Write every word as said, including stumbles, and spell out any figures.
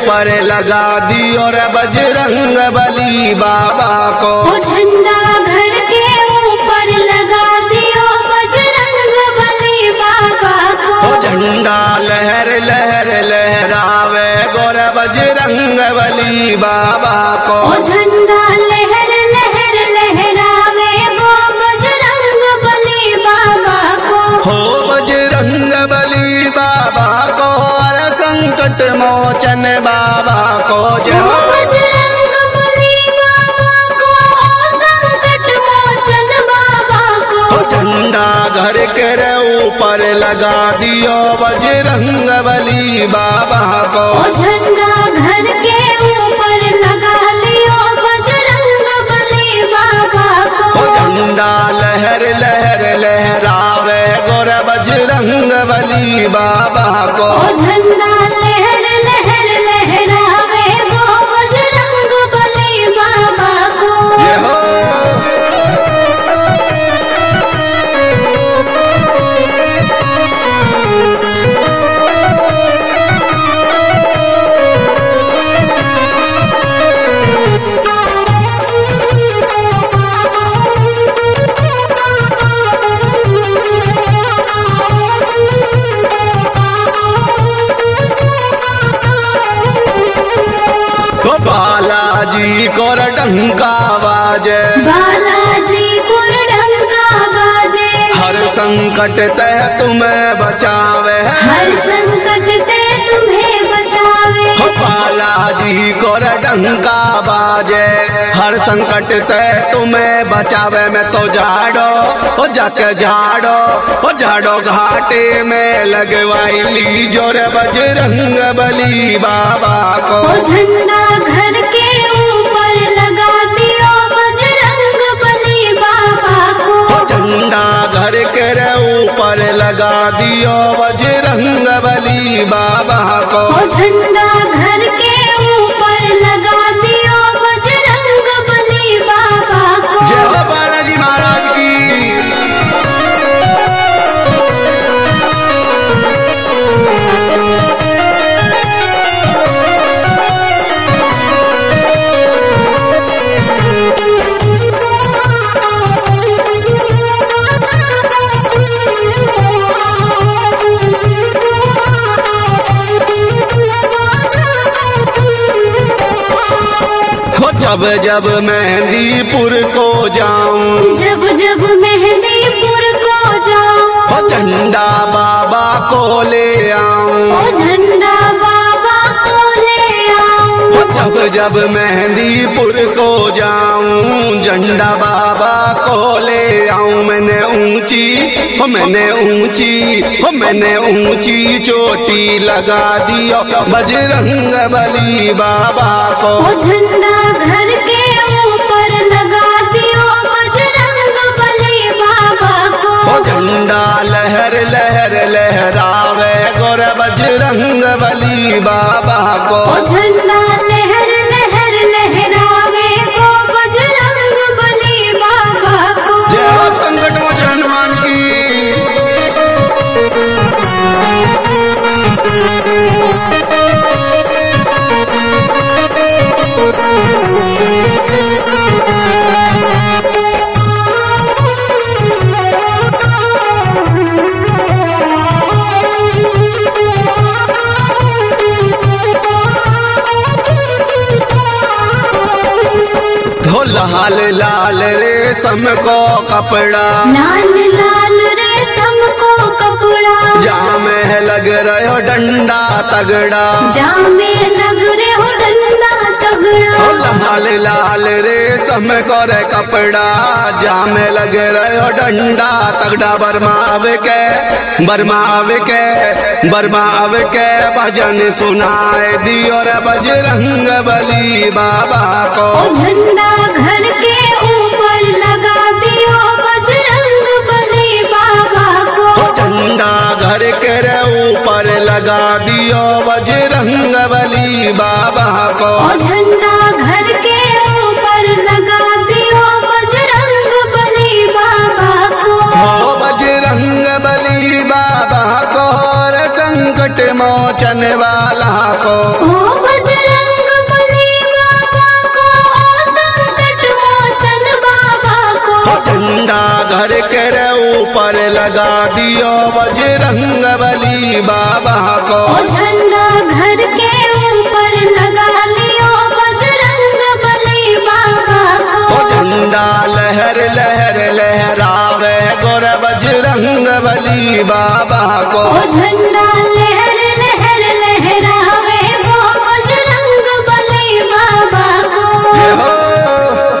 ऊपर लगा दियो रे बजरंग बली बाबा को। ओ झंडा घर के ऊपर लगा दियो बजरंग बली बाबा को। ओ झंडा लहर लहर लहरावे गोर बजरंग बली बाबा को। ओ झंडा लहर लहर लहरावे गो बजरंग बली बाबा को। हो बजरंग बली बाबा को अरे संकट मोचन बाबा को जय ओ हो। बजरंग बली बाबा को, ओ संकट मोचन बाबा को। ओ झंडा घर के रे ऊपर लगा दियो बजरंग बली बाबा को। ओ झंडा घर के ऊपर लगा लियो बजरंग बली बाबा को। ओ झंडा लहर लहर लहरावे गोर बजरंग बली बाबा को। ओ झंडा लहर लहर लहरावे गो बजरंग बली बाबा को। जय हो। तो बालाजी को डंका बाजे बालाजी कुरडंका बाजे। हर संकट तह तुम्हें बचावे। हर संकट से तुम्हें बचावे। हो बालाजी को डंका बाजे हर संकट तह तुम्हें बचावे। मैं तो झाड़ो ओ जाके झाड़ो ओ झाड़ो घाटे में लगवाई ली जोर बजरंग बली बाबा को। ओ झंडा घर के ऊपर लगा दियो बजरंग बली बाबा को। ओ झंडा घर के रे ऊपर लगा दियो बजरंग बली बाबा को। ओ झंडा घर के ऊपर लगा दियो बजरंग बली बाबा को। जय हो बालाजी महाराज की। हो जब जब मेहंदीपुर को जाऊं जब जब मेहंदीपुर को जाऊं। हो झंडा बाबा को ले आऊं। ओ झंडा बाबा को ले आऊं। हो जब जब मेहंदीपुर को जाऊं झंडा बाबा को ले आऊं। मैंने ऊंची हो मैंने ऊंची हो मैंने ऊंची चोटी लगा दियो बजरंग बली बाबा को। ओ झंडा घर के ऊपर लगा दियो बजरंग बली बाबा को। ओ झंडा लहर लहर लहरावे गोर बजरंग बली बाबा को। ओ झंडा लहर लहर लहरावे गो बजरंग बली बाबा को। जय हो संकट मोचन हनुमान की। हो लाल लाल रेशम को कपड़ा लाल लाल रेशम को कपड़ा। जामे लग रहे हो डंडा तगड़ा। जामे लग रहे हो डंडा तगड़ा। हो लाल लाल रेशम को रे कपड़ा जामे लग रहे हो डंडा तगड़ा। बरमाव के बरमाव के बरमाव के भजन सुनाए दियो रे बजरंग बली बाबा को। ओ झंडा घर के ऊपर लगा दियो बजरंग बली बाबा को। ओ झंडा घर के रे ऊपर लगा दियो बजरंग बली बाबा को। ओ झंडा घर के ऊपर लगा दियो बजरंग बली बाबा को। हो बजरंग बली बाबा को रे संकट मोचन वाला को। ओ बजरंग घर के रे ऊपर लगा दियो बजरंग बली बाबा को। ओ झंडा घर के ऊपर लगा लियो बजरंग बली बाबा को। ओ झंडा लहर लहर लहरावे गोर बजरंग बली बाबा को। ओ झंडा